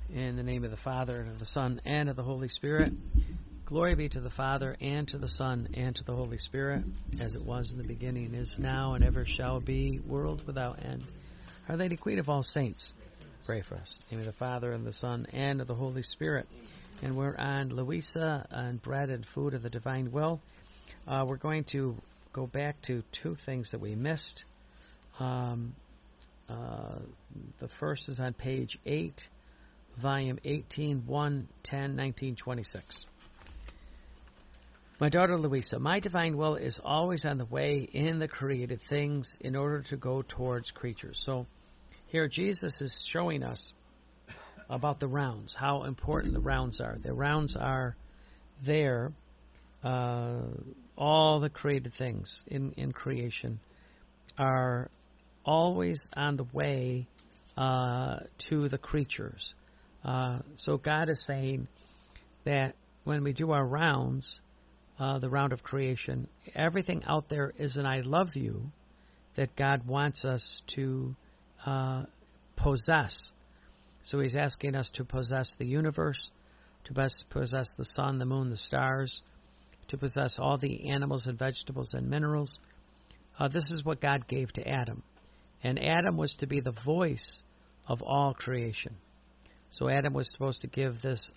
In the name of the Father, and of the Son, and of the Holy Spirit. Glory be to the Father, and to the Son, and to the Holy Spirit, as it was in the beginning, is now, and ever shall be, world without end. Our Lady, Queen of all saints, pray for us. In the name of the Father, and the Son, and of the Holy Spirit. And we're on Louisa and Bread and Food of the Divine Will. We're going to go back to two things that we missed. The first is on page 8. Volume 18, 1, 10, 1926. My daughter Louisa, my divine will is always on the way in the created things in order to go towards creatures. So here Jesus is showing us about the rounds, how important the rounds are. The rounds are there. All the created things in creation are always on the way to the creatures. So God is saying that when we do our rounds, the round of creation, everything out there is an I love you that God wants us to possess. So he's asking us to possess the universe, to possess the sun, the moon, the stars, to possess all the animals and vegetables and minerals. This is what God gave to Adam. And Adam was to be the voice of all creation. So Adam was supposed to give this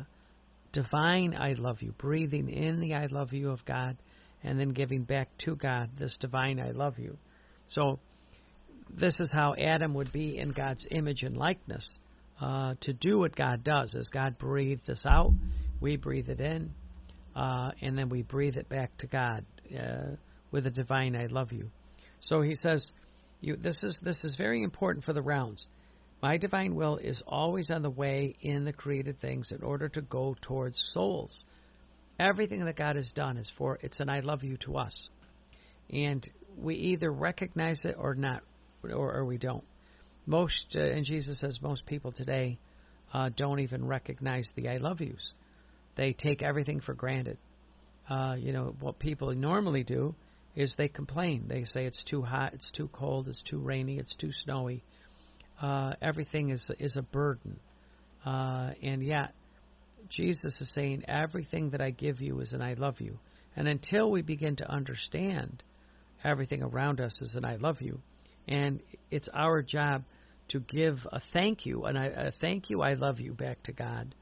divine I love you, breathing in the I love you of God, and then giving back to God this divine I love you. So this is how Adam would be in God's image and likeness, to do what God does. As God breathed this out, we breathe it in, and then we breathe it back to God with a divine I love you. So he says, this is very important for the rounds. My divine will is always on the way in the created things in order to go towards souls. Everything that God has done it's an I love you to us. And we either recognize it or not, or we don't. Most, and Jesus says most people today don't even recognize the I love yous. They take everything for granted. What people normally do is they complain. They say it's too hot, it's too cold, it's too rainy, it's too snowy. Everything is a burden. And yet, Jesus is saying, everything that I give you is an I love you. And until we begin to understand everything around us is an I love you, and it's our job to give a thank you, and a thank you, I love you back to God,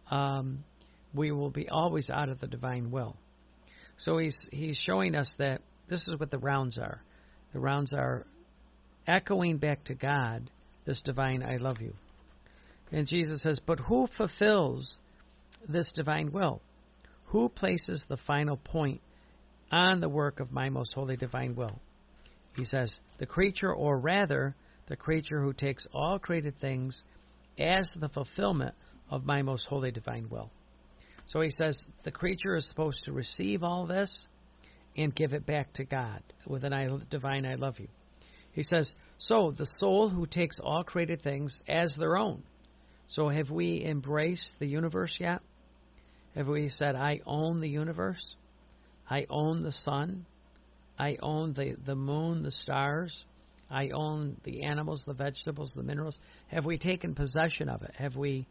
we will be always out of the divine will. So he's showing us that this is what the rounds are. The rounds are echoing back to God this divine I love you. And Jesus says, but who fulfills this divine will? Who places the final point on the work of my most holy divine will? He says, the creature, or rather, the creature who takes all created things as the fulfillment of my most holy divine will. So he says, the creature is supposed to receive all this and give it back to God with an divine I love you. He says, so the soul who takes all created things as their own. So have we embraced the universe yet? Have we said, I own the universe? I own the sun. I own the moon, the stars. I own the animals, the vegetables, the minerals. Have we taken possession of it? Have we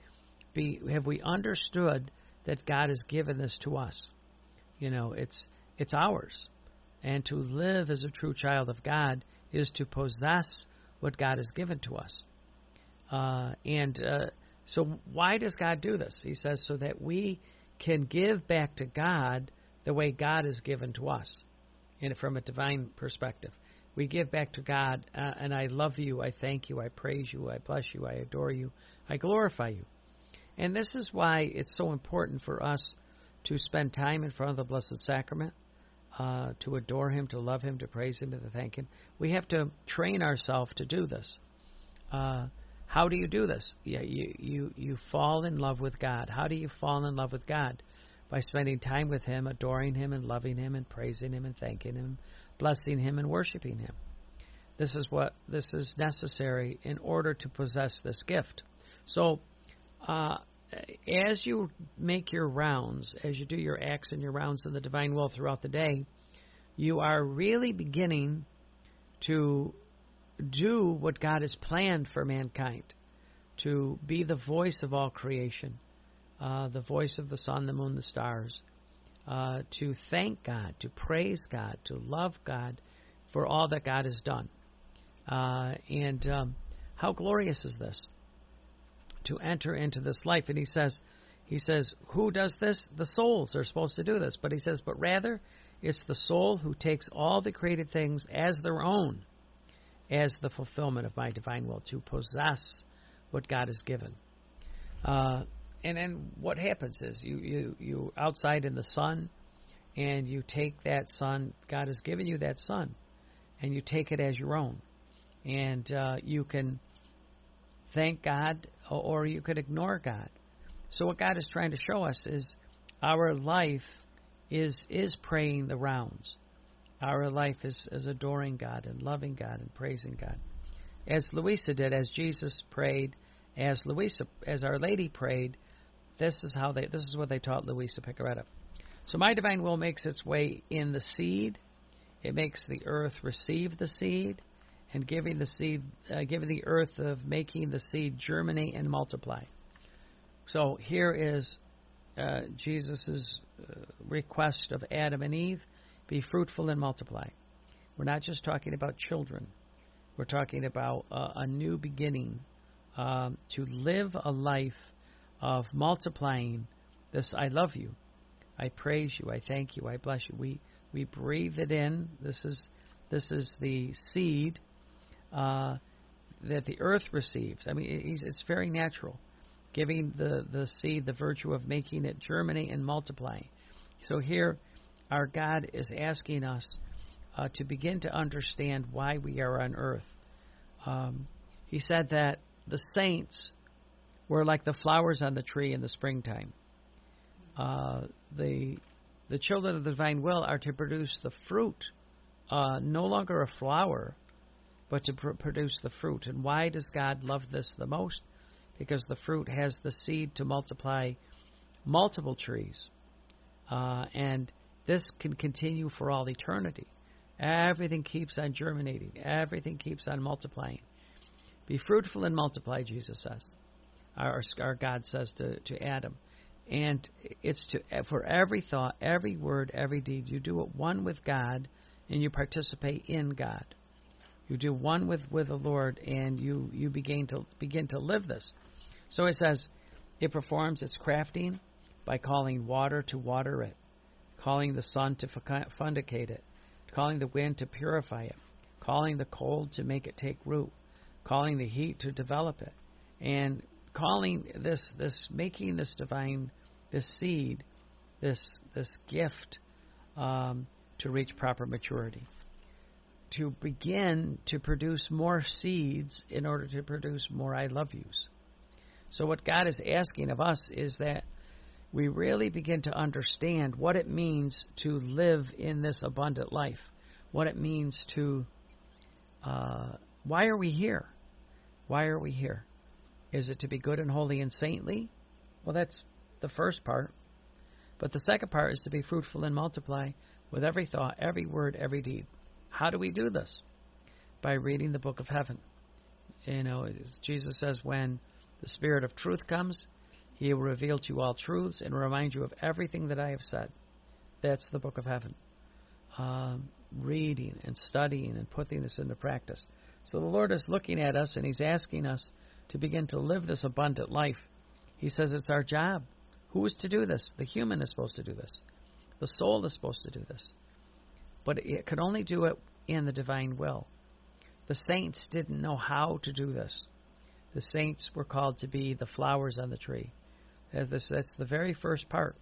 understood that God has given this to us? It's ours. And to live as a true child of God is to possess what God has given to us. So why does God do this? He says so that we can give back to God the way God has given to us, and from a divine perspective. We give back to God, and I love you, I thank you, I praise you, I bless you, I adore you, I glorify you. And this is why it's so important for us to spend time in front of the Blessed Sacrament, to adore Him, to love Him, to praise Him, and to thank Him. We have to train ourselves to do this. How do you do this? Yeah, you fall in love with God. How do you fall in love with God? By spending time with Him, adoring Him, and loving Him, and praising Him, and thanking Him, blessing Him, and worshiping Him. This is necessary in order to possess this gift. So, as you make your rounds, as you do your acts and your rounds in the divine will throughout the day, you are really beginning to do what God has planned for mankind. to be the voice of all creation, the voice of the sun, the moon, the stars, to thank God, to praise God, to love God for all that God has done. And how glorious is this, to enter into this life? And he says, who does this? The souls are supposed to do this. But he says, but rather, it's the soul who takes all the created things as their own, as the fulfillment of my divine will, to possess what God has given. And then what happens is you outside in the sun, and you take that sun. God has given you that sun, and you take it as your own. And you can thank God, or you could ignore God. So what God is trying to show us is our life is praying the rounds. Our life is adoring God and loving God and praising God. As Louisa did, as Jesus prayed, as Our Lady prayed, this is what they taught Louisa Piccarreta. So my divine will makes its way in the seed. It makes the earth receive the seed, and giving the earth of making the seed germinate and multiply. So here is Jesus' request of Adam and Eve: be fruitful and multiply. We're not just talking about children. We're talking about a new beginning, to live a life of multiplying this I love you, I praise you, I thank you, I bless you. We breathe it in. This is the seed that the earth receives. I mean, it's very natural, giving the seed the virtue of making it germinate and multiply. So here, our God is asking us to begin to understand why we are on earth. He said that the saints were like the flowers on the tree in the springtime. The children of the divine will are to produce the fruit, no longer a flower, but to produce the fruit. And why does God love this the most? Because the fruit has the seed to multiply multiple trees. And this can continue for all eternity. Everything keeps on germinating. Everything keeps on multiplying. Be fruitful and multiply, Jesus says. Our God says to Adam. And it's for every thought, every word, every deed, you do it one with God, and you participate in God. You do one with the Lord, and you begin to live this. So it says, it performs its crafting by calling water to water it, calling the sun to fecundicate it, calling the wind to purify it, calling the cold to make it take root, calling the heat to develop it, and calling this making this divine, this seed, this gift to reach proper maturity, to begin to produce more seeds in order to produce more I love yous. So what God is asking of us is that we really begin to understand what it means to live in this abundant life, what it means to, why are we here? Why are we here? Is it to be good and holy and saintly? Well, that's the first part. But the second part is to be fruitful and multiply with every thought, every word, every deed. How do we do this? By reading the book of heaven. You know, Jesus says, when the Spirit of truth comes, He will reveal to you all truths and remind you of everything that I have said. That's the book of heaven. Reading and studying and putting this into practice. So the Lord is looking at us, and He's asking us to begin to live this abundant life. He says it's our job. Who is to do this? The human is supposed to do this. The soul is supposed to do this. But it could only do it in the divine will. The saints didn't know how to do this. The saints were called to be the flowers on the tree. That's the very first part.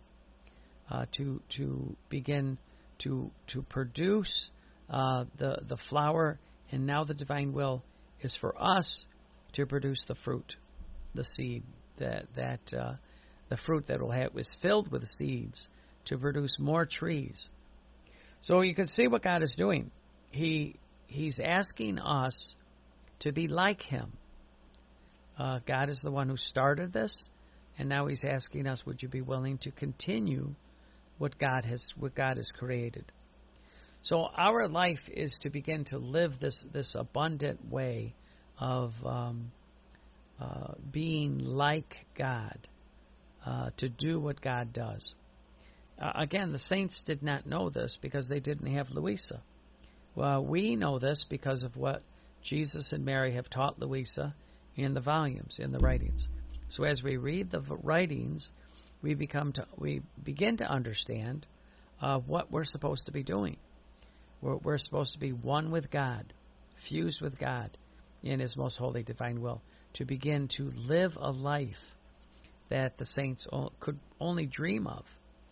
To begin to produce the flower, and now the divine will is for us to produce the fruit, the seed, the fruit that is filled with seeds to produce more trees. So you can see what God is doing. He's asking us to be like Him. God is the one who started this, and now He's asking us, would you be willing to continue what God has created? So our life is to begin to live this abundant way of being like God, to do what God does. Again, the saints did not know this because they didn't have Louisa. Well, we know this because of what Jesus and Mary have taught Louisa in the volumes, in the writings. So as we read the writings, we begin to understand what we're supposed to be doing. We're supposed to be one with God, fused with God in His most holy divine will, to begin to live a life that the saints could only dream of.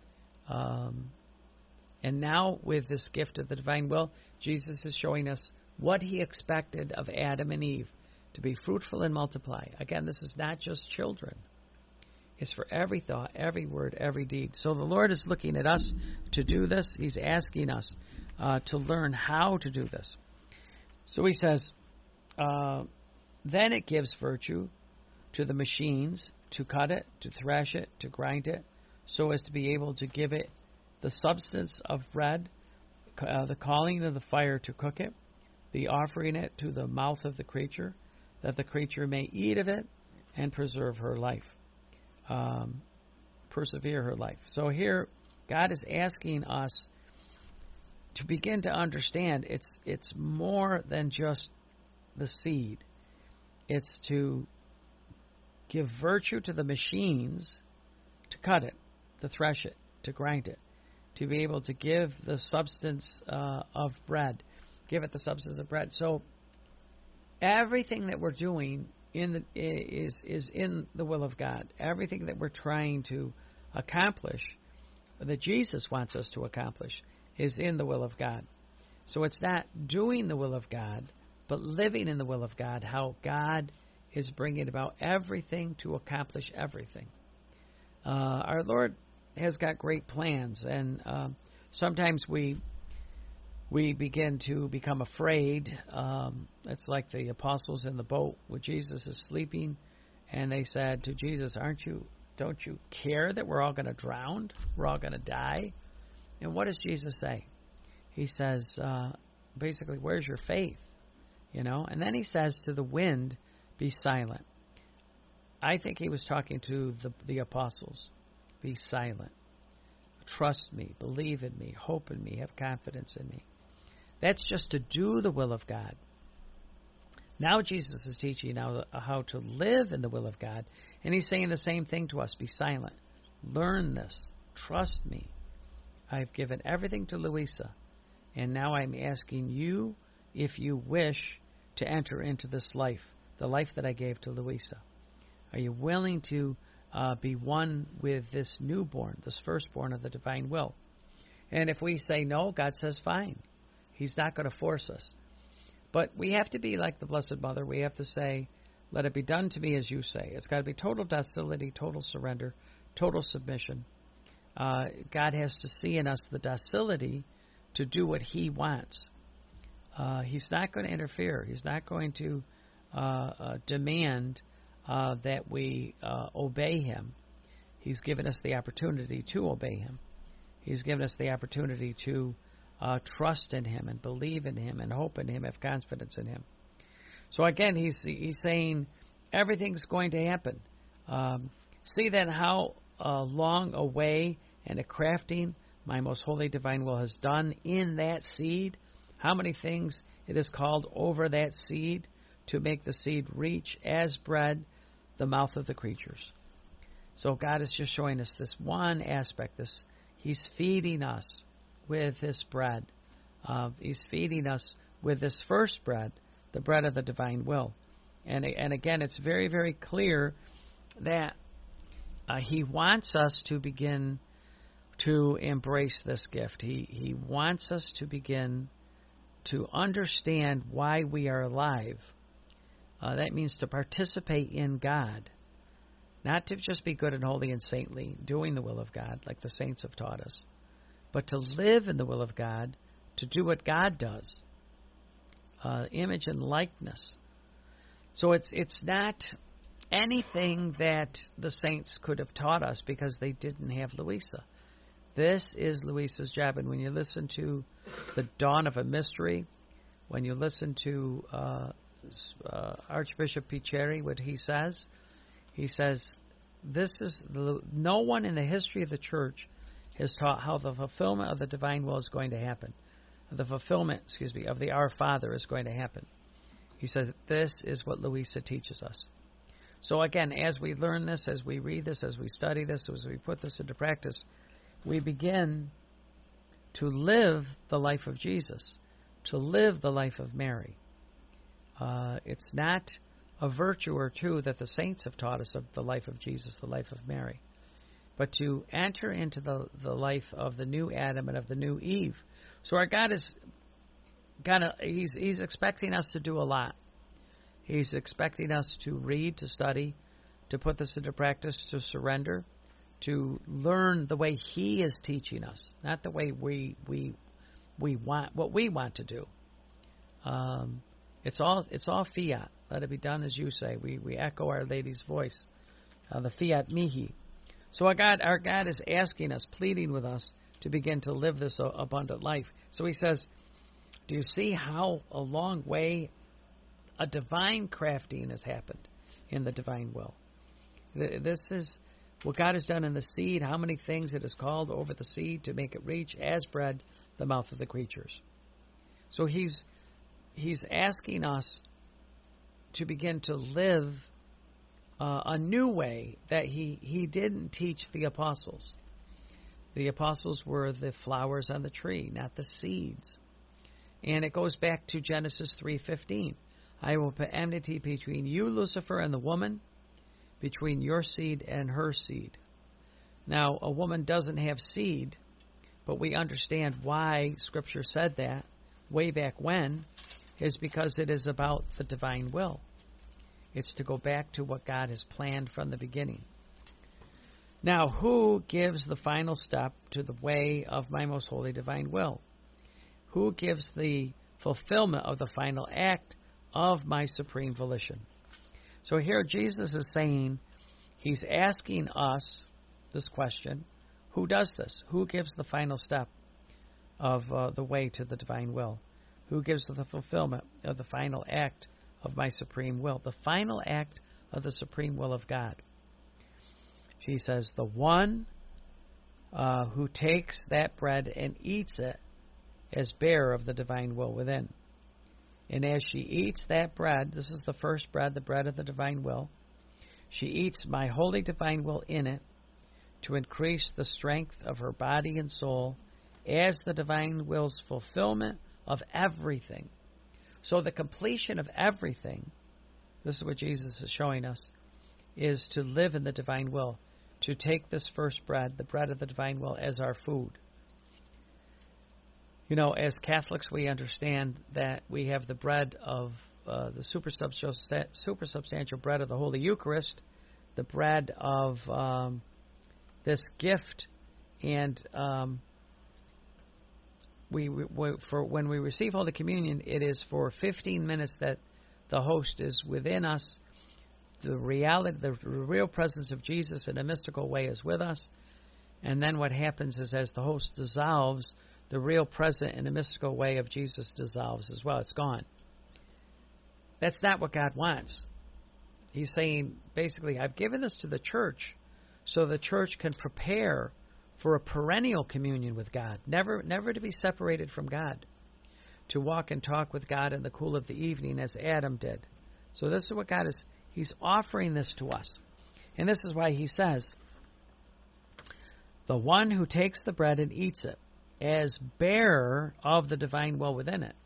And now, with this gift of the divine will, Jesus is showing us what He expected of Adam and Eve, to be fruitful and multiply. Again, this is not just children. It's for every thought, every word, every deed. So the Lord is looking at us to do this. He's asking us to learn how to do this. So He says, then it gives virtue to the machines to cut it, to thresh it, to grind it, so as to be able to give it the substance of bread, the calling of the fire to cook it, the offering it to the mouth of the creature, that the creature may eat of it and preserve her life, persevere her life. So here, God is asking us to begin to understand it's more than just the seed. It's to give virtue to the machines to cut it, to thresh it, to grind it, to be able to give the substance of bread, give it the substance of bread. So everything that we're doing is in the will of God. Everything that we're trying to accomplish, that Jesus wants us to accomplish, is in the will of God. So it's not doing the will of God, but living in the will of God, how God is bringing about everything to accomplish everything. Our Lord has got great plans, and sometimes we begin to become afraid. It's like the apostles in the boat where Jesus is sleeping, and they said to Jesus, don't you care that we're all going to drown? We're all going to die? And what does Jesus say? He says, basically, where's your faith? And then He says to the wind, be silent. I think He was talking to the apostles. Be silent. Trust me, believe in me, hope in me, have confidence in me. That's just to do the will of God. Now Jesus is teaching how to live in the will of God, and He's saying the same thing to us. Be silent. Learn this. Trust me. I've given everything to Louisa, and now I'm asking you, if you wish, to enter into this life, the life that I gave to Louisa. Are you willing to be one with this newborn, this firstborn of the divine will? And if we say no, God says fine. He's not going to force us. But we have to be like the Blessed Mother. We have to say, let it be done to me as you say. It's got to be total docility, total surrender, total submission. God has to see in us the docility to do what He wants. He's not going to interfere. He's not going to demand that we obey Him. He's given us the opportunity to obey Him. He's given us the opportunity to trust in Him and believe in Him and hope in Him, have confidence in Him. So again, He's saying everything's going to happen. See then how long a way and a crafting my most holy divine will has done in that seed. How many things it is called over that seed to make the seed reach as bread the mouth of the creatures. So God is just showing us this one aspect. He's feeding us with this bread. He's feeding us with this first bread, the bread of the divine will. And again, it's very, very clear that He wants us to begin to embrace this gift. He wants us to begin to understand why we are alive. That means to participate in God, not to just be good and holy and saintly, doing the will of God like the saints have taught us, but to live in the will of God, to do what God does, image and likeness. So it's not anything that the saints could have taught us because they didn't have Louisa. This is Louisa's job, and when you listen to the Dawn of a Mystery, when you listen to Archbishop Picheri, what he says, this is no one in the history of the church has taught how the fulfillment of the divine will is going to happen. The fulfillment, of the Our Father is going to happen. He says this is what Louisa teaches us. So again, as we learn this, as we read this, as we study this, as we put this into practice, we begin to live the life of Jesus, to live the life of Mary. It's not a virtue or two that the saints have taught us of the life of Jesus, the life of Mary, but to enter into the life of the new Adam and of the new Eve. So our God is He's expecting us to do a lot. He's expecting us to read, to study, to put this into practice, to surrender, to learn the way He is teaching us, not the way we want, what we want to do. It's all fiat. Let it be done as you say. We echo Our Lady's voice, the fiat mihi. So our God is asking us, pleading with us to begin to live this abundant life. So He says, do you see how a long way a divine crafting has happened in the divine will? This is what God has done in the seed, how many things it has called over the seed to make it reach as bread the mouth of the creatures. So He's asking us to begin to live a new way that He didn't teach the apostles. The apostles were the flowers on the tree, not the seeds. And it goes back to Genesis 3:15. I will put enmity between you, Lucifer, and the woman, between your seed and her seed. Now, a woman doesn't have seed, but we understand why Scripture said that way back when, is because it is about the divine will. It's to go back to what God has planned from the beginning. Now, who gives the final step to the way of my most holy divine will? Who gives the fulfillment of the final act of my supreme volition? So here Jesus is saying, He's asking us this question, who does this? Who gives the final step of the way to the divine will? Who gives the fulfillment of the final act of my supreme will? The final act of the supreme will of God. She says, the one who takes that bread and eats it as bearer of the divine will within. And as she eats that bread, this is the first bread, the bread of the divine will, she eats my holy divine will in it to increase the strength of her body and soul as the divine will's fulfillment of everything. So the completion of everything, this is what Jesus is showing us, is to live in the divine will, to take this first bread, the bread of the divine will, as our food. You know, as Catholics, we understand that we have the bread of the supersubstantial bread of the Holy Eucharist, the bread of this gift, and when we receive Holy Communion, it is for 15 minutes that the host is within us. The reality, the real presence of Jesus in a mystical way is with us. And then what happens is, as the host dissolves, the real present in a mystical way of Jesus dissolves as well. It's gone. That's not what God wants. He's saying, basically, I've given this to the church so the church can prepare for a perennial communion with God, never to be separated from God, to walk and talk with God in the cool of the evening as Adam did. So this is what God is, He's offering this to us. And this is why He says, the one who takes the bread and eats it as bearer of the divine will within it.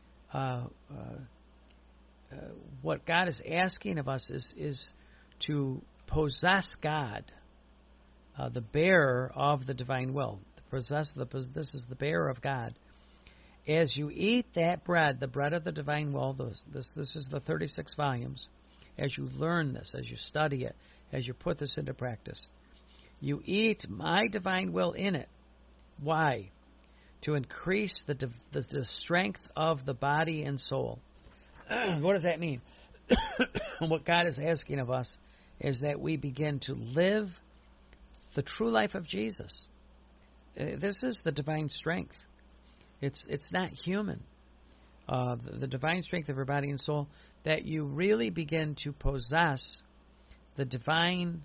What God is asking of us is to possess God, the bearer of the divine will. This is the bearer of God. As you eat that bread, the bread of the divine will, this is the 36 volumes, as you learn this, as you study it, as you put this into practice, you eat my divine will in it. Why? To increase the strength of the body and soul. What does that mean? What God is asking of us is that we begin to live the true life of Jesus. This is the divine strength. It's not human. the divine strength of your body and soul, that you really begin to possess the divine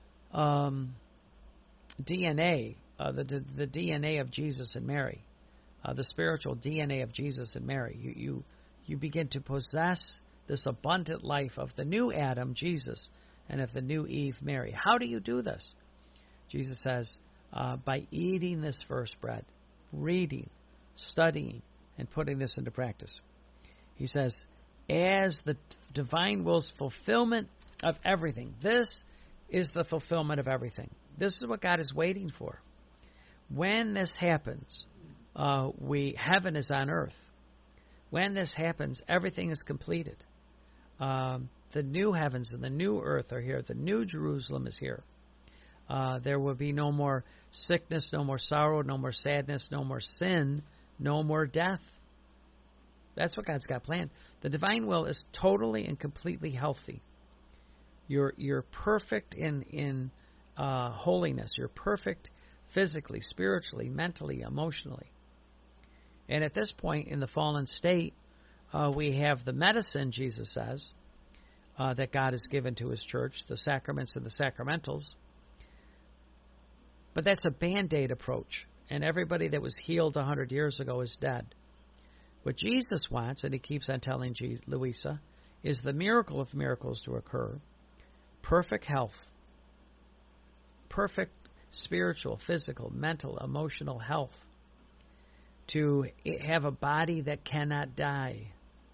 DNA, the DNA of Jesus and Mary, the spiritual DNA of Jesus and Mary. You begin to possess this abundant life of the new Adam, Jesus, and of the new Eve, Mary. How do you do this? Jesus says, by eating this first bread, reading, studying, and putting this into practice. He says, as the divine will's fulfillment of everything. This is the fulfillment of everything. This is what God is waiting for. When this happens, heaven is on earth. When this happens, everything is completed. The new heavens and the new earth are here. The new Jerusalem is here. There will be no more sickness, no more sorrow, no more sadness, no more sin, no more death. That's what God's got planned. The divine will is totally and completely healthy. You're perfect in holiness. You're perfect physically, spiritually, mentally, emotionally. And at this point in the fallen state, we have the medicine, Jesus says, that God has given to His church, the sacraments and the sacramentals. But that's a Band-Aid approach, and everybody that was healed 100 years ago is dead. What Jesus wants, and He keeps on telling Louisa, is the miracle of miracles to occur. Perfect health. Perfect spiritual, physical, mental, emotional health. To have a body that cannot die.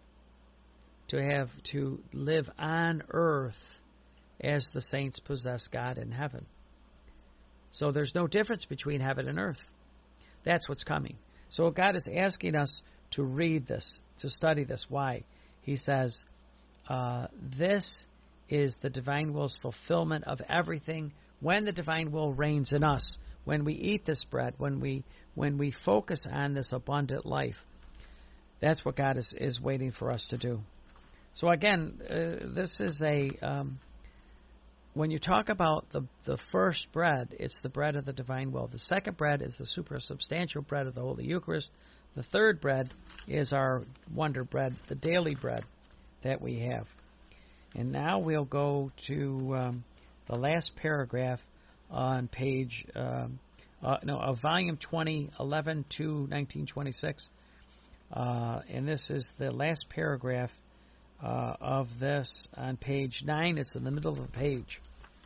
To live on earth as the saints possess God in heaven. So there's no difference between heaven and earth. That's what's coming. So God is asking us to read this, to study this. Why? He says, this is the divine will's fulfillment of everything when the divine will reigns in us. When we eat this bread, when we focus on this abundant life, that's what God is waiting for us to do. So again, this is when you talk about the first bread, it's the bread of the divine will. The second bread is the supersubstantial bread of the Holy Eucharist. The third bread is our wonder bread, the daily bread that we have. And now we'll go to the last paragraph on page, volume 20, 11 to 1926. And this is the last paragraph of this on page 9. It's in the middle of the page.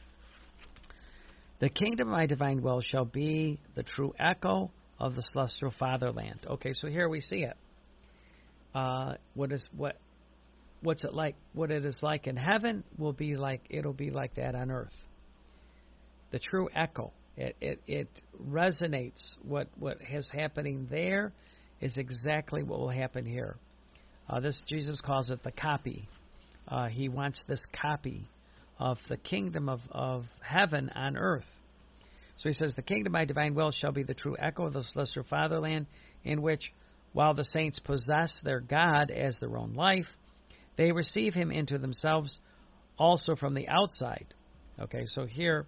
The kingdom of my divine will shall be the true echo of the celestial fatherland. Okay, so here we see it. What's it like? What it is like in heaven will be like, it'll be like that on earth. The true echo. It resonates. What is happening there is exactly what will happen here. This Jesus calls it the copy. He wants this copy of the kingdom of heaven on earth. So he says, the kingdom of my divine will shall be the true echo of the celestial fatherland, in which, while the saints possess their God as their own life, they receive Him into themselves also from the outside. Okay, so here,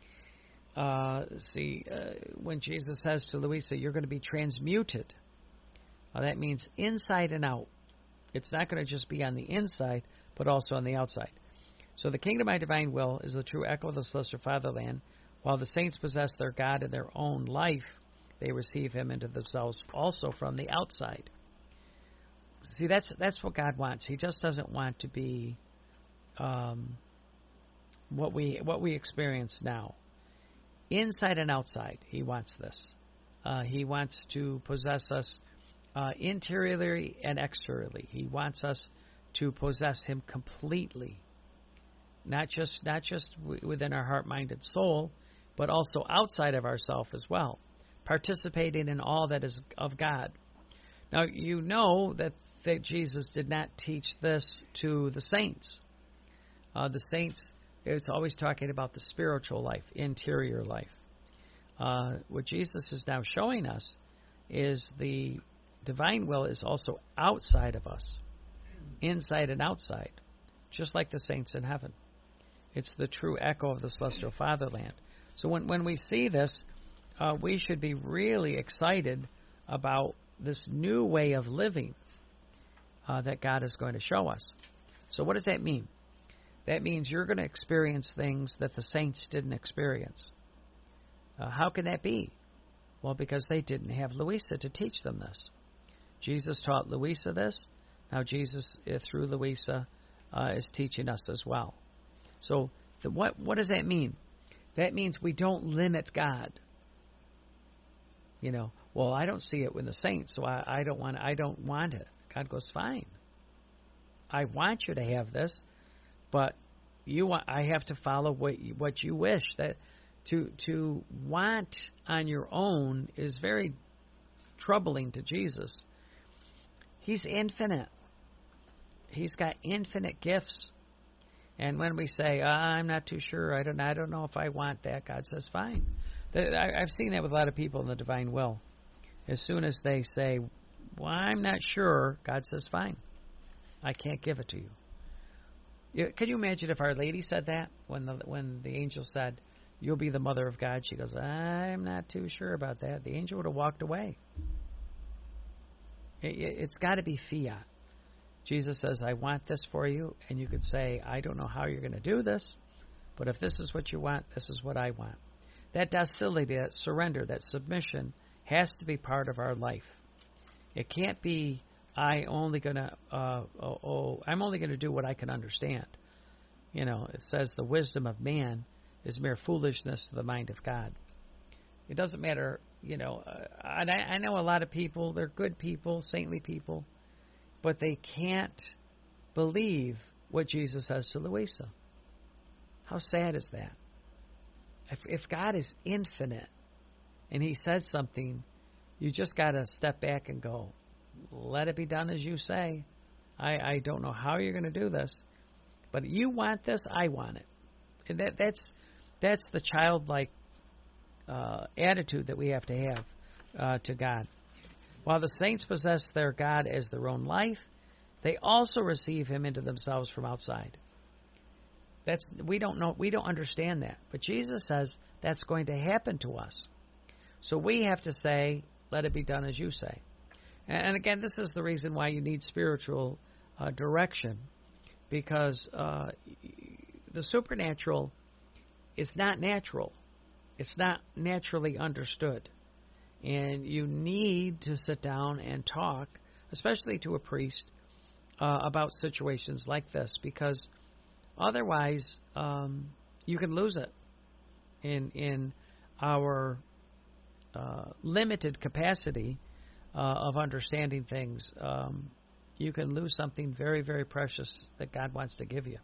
when Jesus says to Louisa, you're going to be transmuted, that means inside and out. It's not going to just be on the inside, but also on the outside. So the kingdom of my divine will is the true echo of the celestial fatherland. While the saints possess their God in their own life, they receive Him into themselves also from the outside. See, that's what God wants. He just doesn't want to be what we experience now. Inside and outside, He wants this. He wants to possess us interiorly and exteriorly. He wants us to possess Him completely, not just within our heart, mind, and soul, but also outside of ourselves as well, participating in all that is of God. Now, you know that Jesus did not teach this to the saints. The saints, it's always talking about the spiritual life, interior life. What Jesus is now showing us is the divine will is also outside of us, inside and outside, just like the saints in heaven. It's the true echo of the celestial fatherland. So when we see this, we should be really excited about this new way of living. that God is going to show us. So what does that mean? That means you're going to experience things that the saints didn't experience. How can that be? Well, because they didn't have Louisa to teach them this. Jesus taught Louisa this. Now Jesus, through Louisa, is teaching us as well. So what does that mean? That means we don't limit God. Well, I don't see it with the saints, so I don't want it. God goes, fine. I want you to have this, but I have to follow what you wish. That to want on your own is very troubling to Jesus. He's infinite. He's got infinite gifts. And when we say, I'm not too sure, I don't know if I want that, God says, fine. I've seen that with a lot of people in the divine will. As soon as they say, well, I'm not sure, God says, fine. I can't give it to you. Can you imagine if Our Lady said that when the angel said, you'll be the mother of God? She goes, I'm not too sure about that. The angel would have walked away. It's got to be fiat. Jesus says, I want this for you, and you could say, I don't know how you're going to do this, but if this is what you want, this is what I want. That docility, that surrender, that submission has to be part of our life. It can't be, I'm only going to do what I can understand. It says the wisdom of man is mere foolishness to the mind of God. It doesn't matter, and I know a lot of people, they're good people, saintly people, but they can't believe what Jesus says to Louisa. How sad is that? If God is infinite and he says something, you just got to step back and go, let it be done as you say. I don't know how you're going to do this, but you want this, I want it. And that's the childlike attitude that we have to have to God. While the saints possess their God as their own life, they also receive him into themselves from outside. We don't understand that. But Jesus says that's going to happen to us. So we have to say, let it be done as you say. And again, this is the reason why you need spiritual direction, because the supernatural is not natural. It's not naturally understood. And you need to sit down and talk, especially to a priest, about situations like this, because otherwise you can lose it in our limited capacity of understanding things. You can lose something very, very precious that God wants to give you.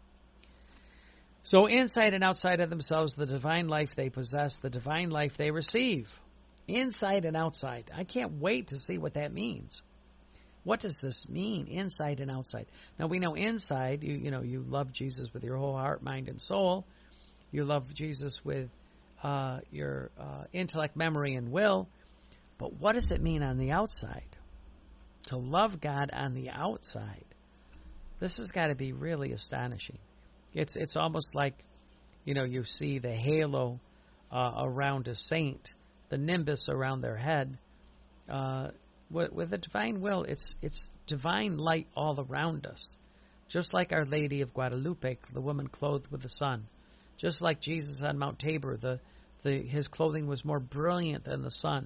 So inside and outside of themselves, the divine life they possess, the divine life they receive. Inside and outside. I can't wait to see what that means. What does this mean, inside and outside? Now, we know inside, you love Jesus with your whole heart, mind, and soul. You love Jesus with your intellect, memory, and will. But what does it mean on the outside? To love God on the outside. This has got to be really astonishing. It's almost like, you see the halo around a saint, the nimbus around their head. With the divine will, it's divine light all around us. Just like Our Lady of Guadalupe, the woman clothed with the sun. Just like Jesus on Mount Tabor, his clothing was more brilliant than the sun.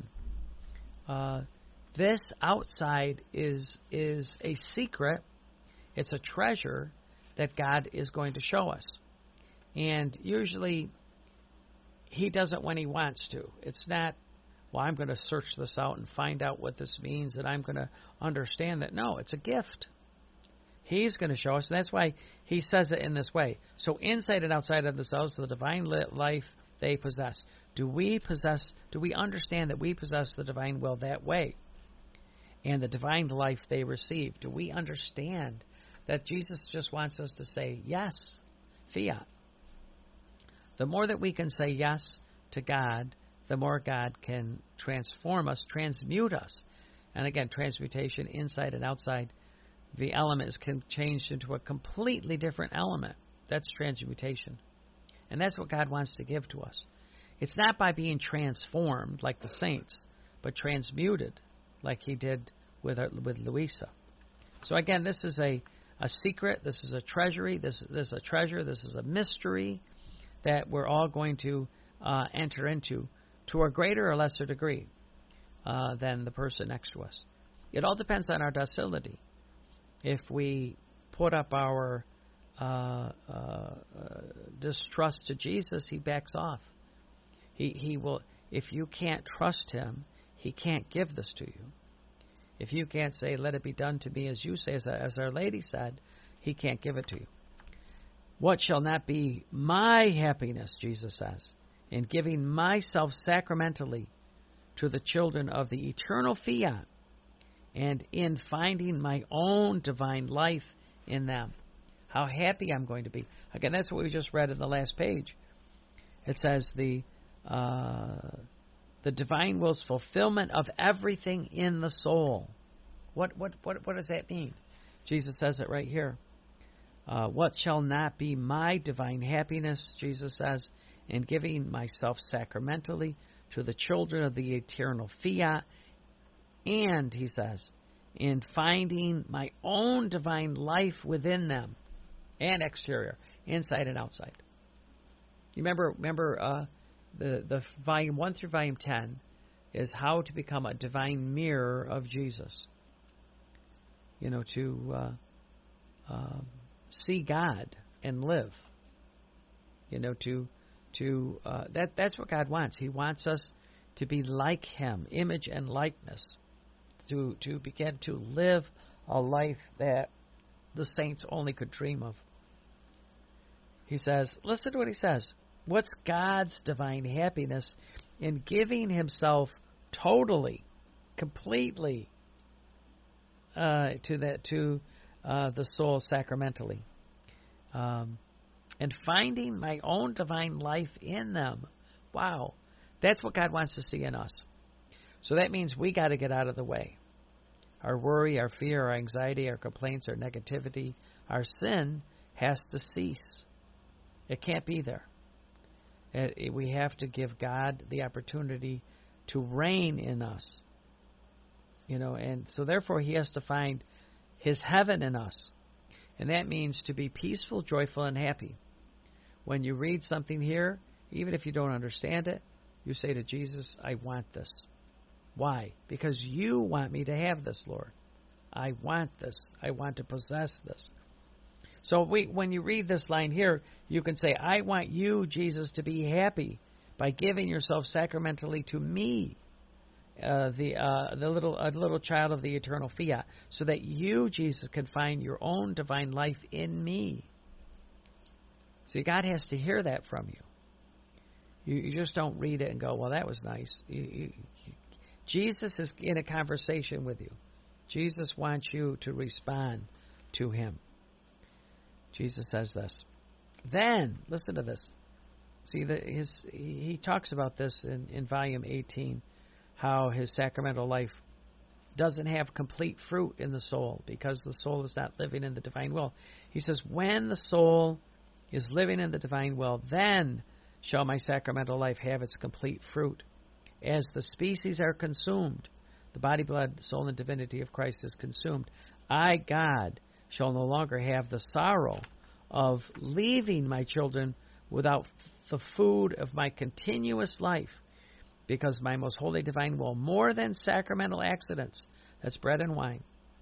This outside is a secret. It's a treasure that God is going to show us. And usually he does it when he wants to. It's not, well, I'm going to search this out and find out what this means and I'm going to understand that. No, it's a gift. He's going to show us. And that's why he says it in this way. So inside and outside of themselves, the divine life they possess. Do we understand that we possess the divine will that way? And the divine life they receive. Do we understand that Jesus just wants us to say yes, fiat? The more that we can say yes to God, the more God can transform us, transmute us. And again, transmutation inside and outside. The element is changed into a completely different element. That's transmutation. And that's what God wants to give to us. It's not by being transformed like the saints, but transmuted like he did with Louisa. So again, this is a secret. This is a treasury. This is a treasure. This is a mystery that we're all going to enter into to a greater or lesser degree than the person next to us. It all depends on our docility. If we put up our distrust to Jesus, he backs off. He will. If you can't trust him, he can't give this to you. If you can't say, "Let it be done to me as you say," as Our Lady said, he can't give it to you. What shall not be my happiness, Jesus says, in giving myself sacramentally to the children of the eternal fiat, and in finding my own divine life in them. How happy I'm going to be. Again, that's what we just read in the last page. It says the divine will's fulfillment of everything in the soul. What does that mean? Jesus says it right here. What shall not be my divine happiness, Jesus says, in giving myself sacramentally to the children of the eternal fiat, and, he says, in finding my own divine life within them, and exterior, inside and outside. You remember the volume 1 through volume 10 is how to become a divine mirror of Jesus. To see God and live. That's what God wants. He wants us to be like him, image and likeness, to begin to live a life that the saints only could dream of. He says, listen to what he says. What's God's divine happiness in giving himself totally, completely to the soul sacramentally, and finding my own divine life in them? Wow, that's what God wants to see in us. So that means we got to get out of the way. Our worry, our fear, our anxiety, our complaints, our negativity, our sin has to cease. It can't be there. We have to give God the opportunity to reign in us. And so therefore he has to find his heaven in us. And that means to be peaceful, joyful, and happy. When you read something here, even if you don't understand it, you say to Jesus, I want this. Why? Because you want me to have this, Lord. I want this. I want to possess this. So when you read this line here, you can say, I want you, Jesus, to be happy by giving yourself sacramentally to me, the little child of the eternal fiat, so that you, Jesus, can find your own divine life in me. See, God has to hear that from you. You just don't read it and go, well, that was nice. Jesus is in a conversation with you. Jesus wants you to respond to him. Jesus says this. Then, listen to this. See, he talks about this in volume 18, how his sacramental life doesn't have complete fruit in the soul because the soul is not living in the divine will. He says, when the soul is living in the divine will, then shall my sacramental life have its complete fruit. As the species are consumed, the body, blood, soul, and divinity of Christ is consumed, I, God, shall no longer have the sorrow of leaving my children without the food of my continuous life, because my most holy divine will, more than sacramental accidents, that's bread and wine,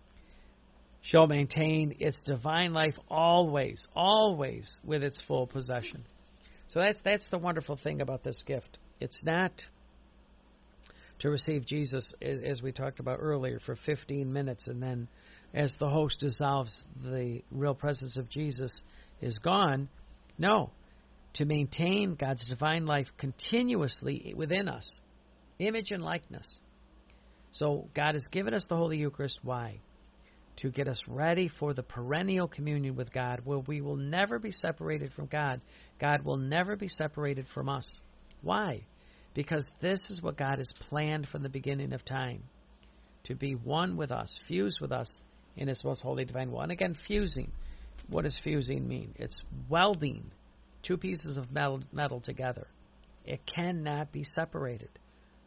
shall maintain its divine life always, always with its full possession. So that's the wonderful thing about this gift. It's not to receive Jesus, as we talked about earlier, for 15 minutes, and then as the host dissolves, the real presence of Jesus is gone. No, to maintain God's divine life continuously within us, image and likeness. So God has given us the Holy Eucharist. Why? To get us ready for the perennial communion with God, where we will never be separated from God. God will never be separated from us. Why? Because this is what God has planned from the beginning of time, to be one with us, fused with us in his most holy divine will. And again, fusing. What does fusing mean? It's welding two pieces of metal together. It cannot be separated.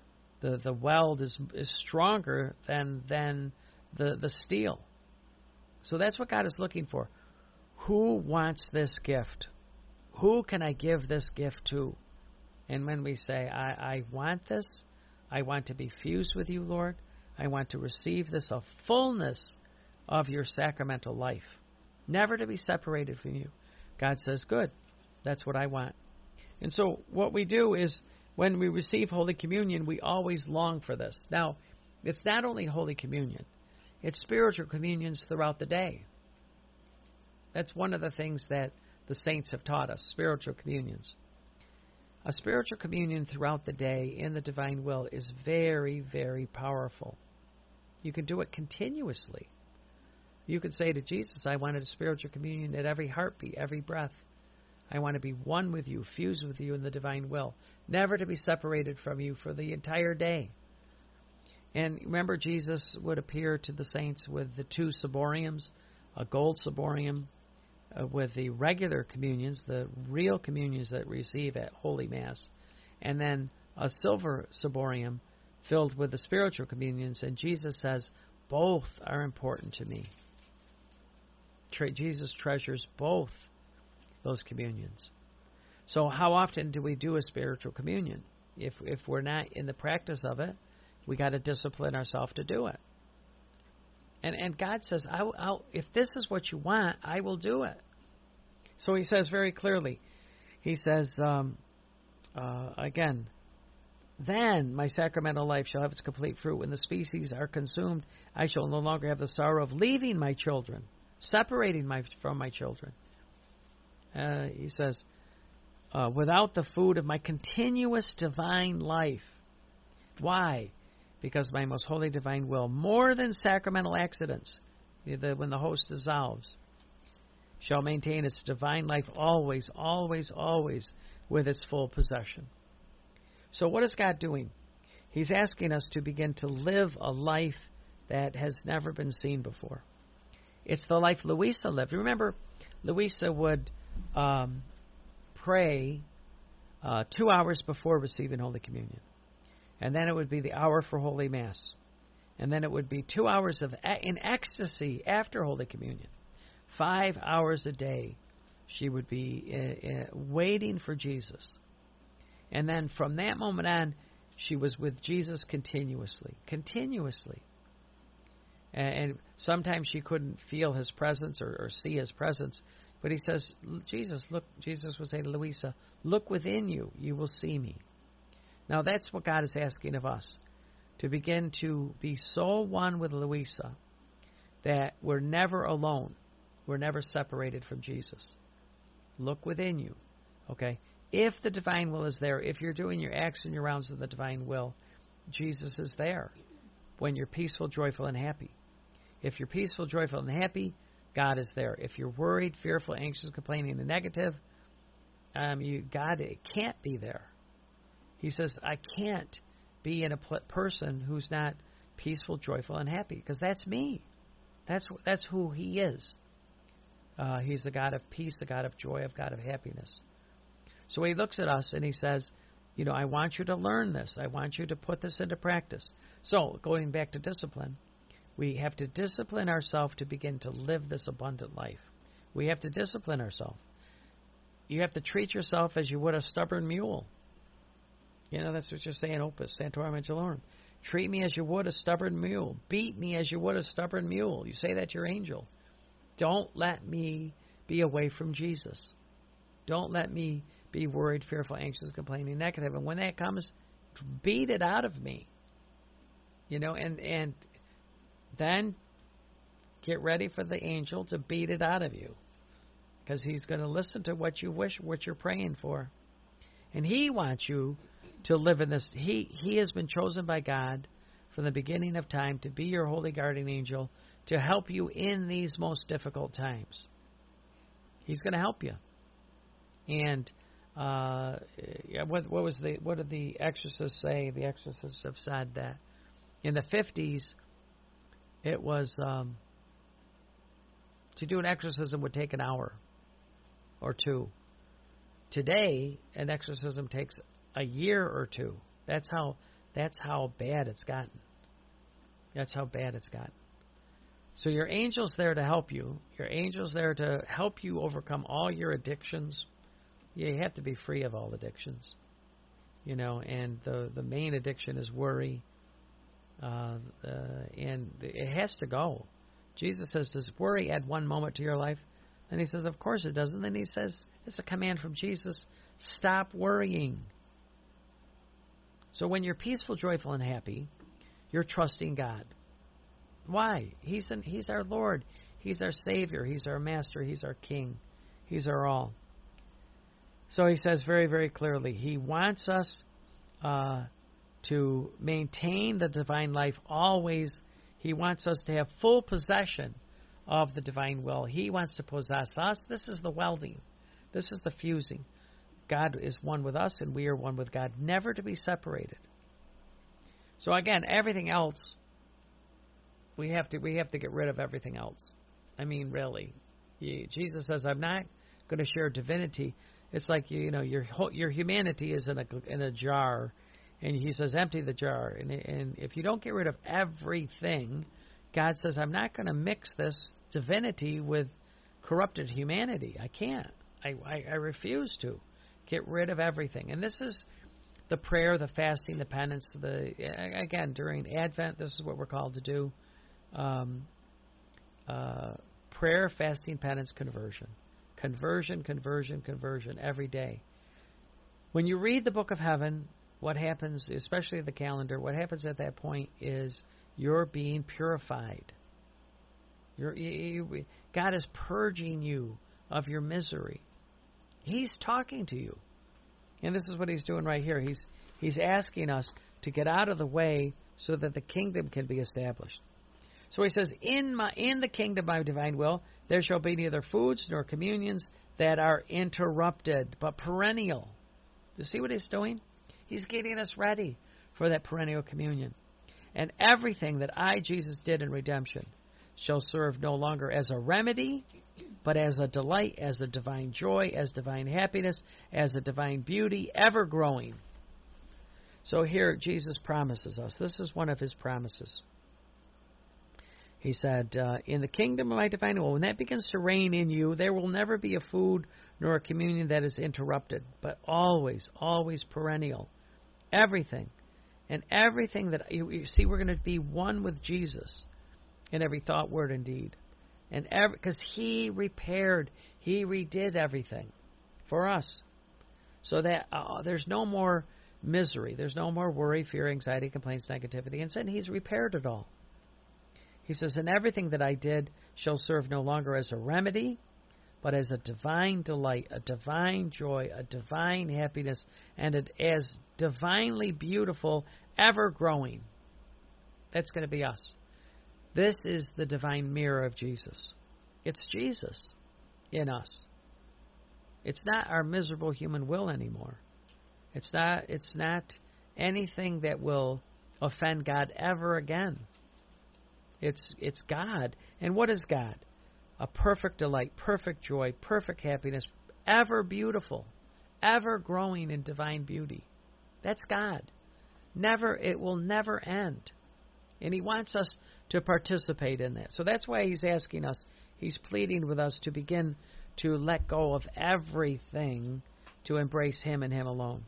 The weld is stronger than the steel. So that's what God is looking for. Who wants this gift? Who can I give this gift to? And when we say, I want this, I want to be fused with you, Lord, I want to receive this, a fullness of your sacramental life, never to be separated from you. God says, good, that's what I want. And so what we do is, when we receive Holy Communion, we always long for this. Now, it's not only Holy Communion, it's spiritual communions throughout the day. That's one of the things that the saints have taught us, spiritual communions. A spiritual communion throughout the day in the divine will is very, very powerful. You can do it continuously. You could say to Jesus, I wanted a spiritual communion at every heartbeat, every breath. I want to be one with you, fused with you in the divine will, never to be separated from you for the entire day. And remember, Jesus would appear to the saints with the 2 ciboriums, a gold ciborium with the regular communions, the real communions that receive at Holy Mass, and then a silver ciborium filled with the spiritual communions. And Jesus says, both are important to me. Jesus treasures both those communions. So how often do we do a spiritual communion? If we're not in the practice of it, we got to discipline ourselves to do it. And God says, if this is what you want, I will do it. So he says very clearly, he says, again, then my sacramental life shall have its complete fruit. When the species are consumed, I shall no longer have the sorrow of leaving my children, separating from my children. He says, without the food of my continuous divine life. Why? Because my most holy divine will, more than sacramental accidents, when the host dissolves, shall maintain its divine life always, always, always with its full possession. So what is God doing? He's asking us to begin to live a life that has never been seen before. It's the life Luisa lived. Remember, Luisa would pray 2 hours before receiving Holy Communion. And then it would be the hour for Holy Mass. And then it would be 2 hours in ecstasy after Holy Communion. 5 hours a day she would be waiting for Jesus. And then from that moment on, she was with Jesus continuously. And sometimes she couldn't feel his presence or see his presence. But he says, Jesus would say to Luisa, look within you, you will see me. Now that's what God is asking of us, to begin to be so one with Luisa that we're never alone. We're never separated from Jesus. Look within you, okay? If the divine will is there, if you're doing your acts and your rounds of the divine will, Jesus is there when you're peaceful, joyful, and happy. If you're peaceful, joyful, and happy, God is there. If you're worried, fearful, anxious, complaining, and negative, God can't be there. He says, I can't be in a person who's not peaceful, joyful, and happy, because that's me. That's who he is. He's the God of peace, the God of joy, the God of happiness. So he looks at us and he says, I want you to learn this. I want you to put this into practice. So going back to discipline, we have to discipline ourselves to begin to live this abundant life. We have to discipline ourselves. You have to treat yourself as you would a stubborn mule. That's what you say in Opus, Sanctorum Angelorum. Treat me as you would a stubborn mule. Beat me as you would a stubborn mule. You say that to your angel. Don't let me be away from Jesus. Don't let me be worried, fearful, anxious, complaining, negative. And when that comes, beat it out of me. And then get ready for the angel to beat it out of you. Because he's going to listen to what you wish, what you're praying for. And he wants you to live in this. He has been chosen by God from the beginning of time to be your holy guardian angel, to help you in these most difficult times. He's going to help you. And what did the exorcists say? The exorcists have said that in the 50s, it was to do an exorcism would take an hour or two. Today, an exorcism takes a year or two. That's how bad it's gotten. That's how bad it's gotten. So your angel's there to help you. Your angel's there to help you overcome all your addictions. You have to be free of all addictions. And the main addiction is worry. And it has to go. Jesus says, does worry add one moment to your life? And he says, of course it does. And then he says, it's a command from Jesus, stop worrying. So when you're peaceful, joyful, and happy, you're trusting God. Why? He's our Lord. He's our Savior. He's our Master. He's our King. He's our all. So he says very, very clearly, he wants us to maintain the divine life always. He wants us to have full possession of the divine will. He wants to possess us. This is the welding. This is the fusing. God is one with us, and we are one with God, never to be separated. So again, everything else, we have to get rid of everything else. I mean, really. Jesus says, I'm not going to share divinity. It's like, your humanity is in a jar, and he says, empty the jar. And if you don't get rid of everything, God says, I'm not going to mix this divinity with corrupted humanity. I can't. I refuse to get rid of everything. And this is the prayer, the fasting, the penance. Again, during Advent, this is what we're called to do. Prayer, fasting, penance, conversion. Conversion every day. When you read the book of heaven, what happens, especially the calendar, what happens at that point is you're being purified. God is purging you of your misery. He's talking to you. And this is what he's doing right here. He's asking us to get out of the way so that the kingdom can be established. So he says, in the kingdom by divine will, there shall be neither foods nor communions that are interrupted, but perennial. Do you see what he's doing? He's getting us ready for that perennial communion. And everything that I, Jesus, did in redemption shall serve no longer as a remedy, but as a delight, as a divine joy, as divine happiness, as a divine beauty, ever growing. So here Jesus promises us. This is one of his promises. He said, in the kingdom of my divine will, when that begins to reign in you, there will never be a food nor a communion that is interrupted, but always, always perennial. Everything. And everything that, you see, we're going to be one with Jesus in every thought, word, and deed. And because he redid everything for us. So that there's no more misery. There's no more worry, fear, anxiety, complaints, negativity, and sin. He's repaired it all. He says, and everything that I did shall serve no longer as a remedy, but as a divine delight, a divine joy, a divine happiness, and as divinely beautiful, ever growing. That's going to be us. This is the divine mirror of Jesus. It's Jesus in us. It's not our miserable human will anymore. It's not anything that will offend God ever again. It's God. And what is God? A perfect delight, perfect joy, perfect happiness, ever beautiful, ever growing in divine beauty. That's God. It will never end. And he wants us to participate in that. So that's why he's asking us, he's pleading with us to begin to let go of everything to embrace him and him alone.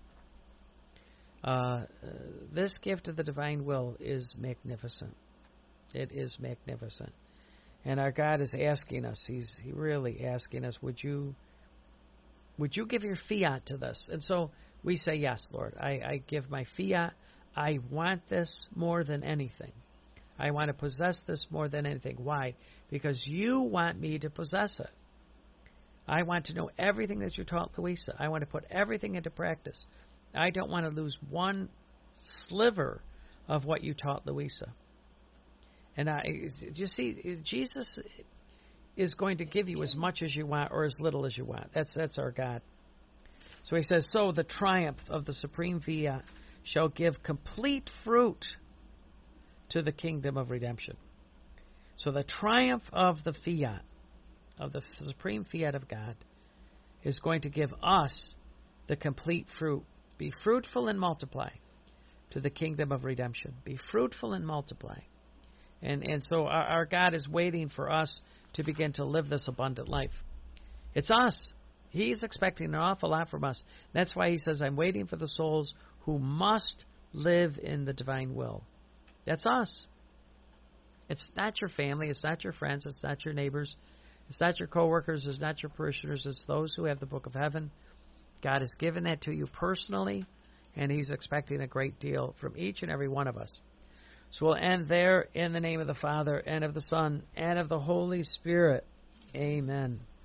This gift of the divine will is magnificent. It is magnificent. And our God is asking us, he's really asking us, would you give your fiat to this? And so we say, yes, Lord, I give my fiat. I want this more than anything. I want to possess this more than anything. Why? Because you want me to possess it. I want to know everything that you taught Louisa. I want to put everything into practice. I don't want to lose one sliver of what you taught Louisa. And you see, Jesus is going to give you as much as you want or as little as you want. That's our God. So he says, so the triumph of the supreme fiat shall give complete fruit to the kingdom of redemption. So the triumph of the fiat, of the supreme fiat of God, is going to give us the complete fruit. Be fruitful and multiply to the kingdom of redemption. Be fruitful and multiply. And so our God is waiting for us to begin to live this abundant life. It's us. He's expecting an awful lot from us. That's why he says, I'm waiting for the souls who must live in the divine will. That's us. It's not your family. It's not your friends. It's not your neighbors. It's not your coworkers. It's not your parishioners. It's those who have the book of heaven. God has given that to you personally, and he's expecting a great deal from each and every one of us. So we'll end there in the name of the Father, and of the Son, and of the Holy Spirit. Amen.